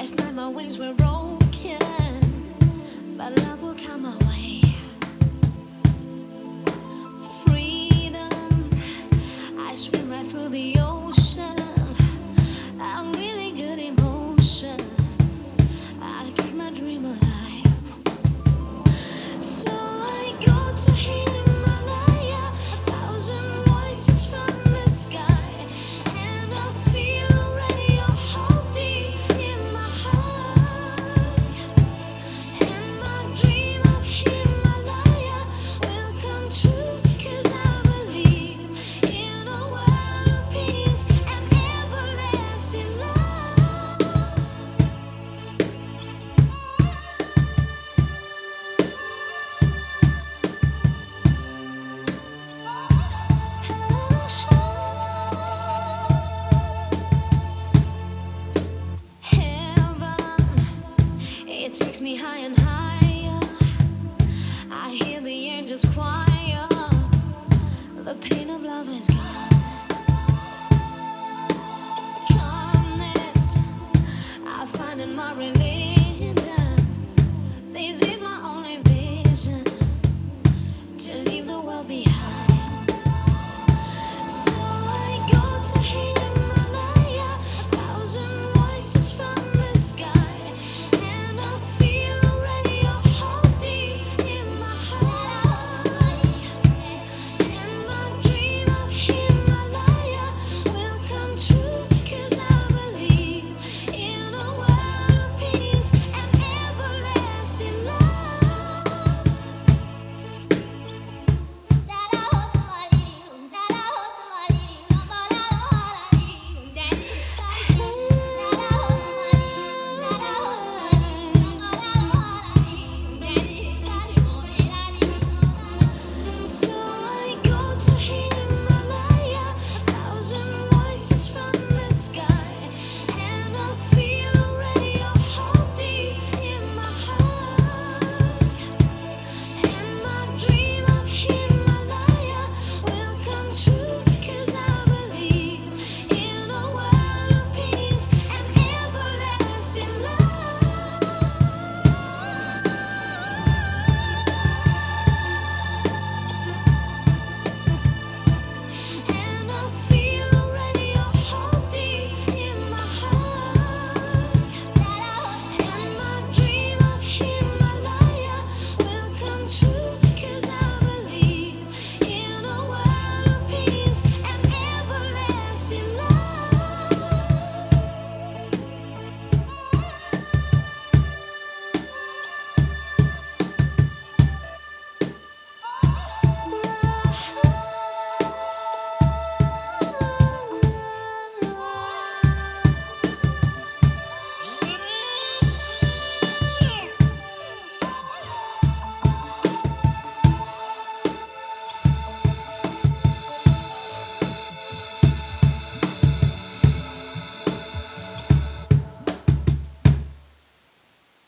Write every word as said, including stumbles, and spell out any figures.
Last night my wings were broken, but love will come my way. Freedom, I swim right through the ocean. I'm really good in motion. I keep my dream alive. So I go to Himalaya, a thousand voices from the sky, and I feel already a hope deep in my heart. And my dream of Himalaya will come true, 'cause I believe in a world of peace and everlasting love. Heaven, it takes me high and higher. I hear the angels choir. The pain of love is gone. Calmness, I find in my religion.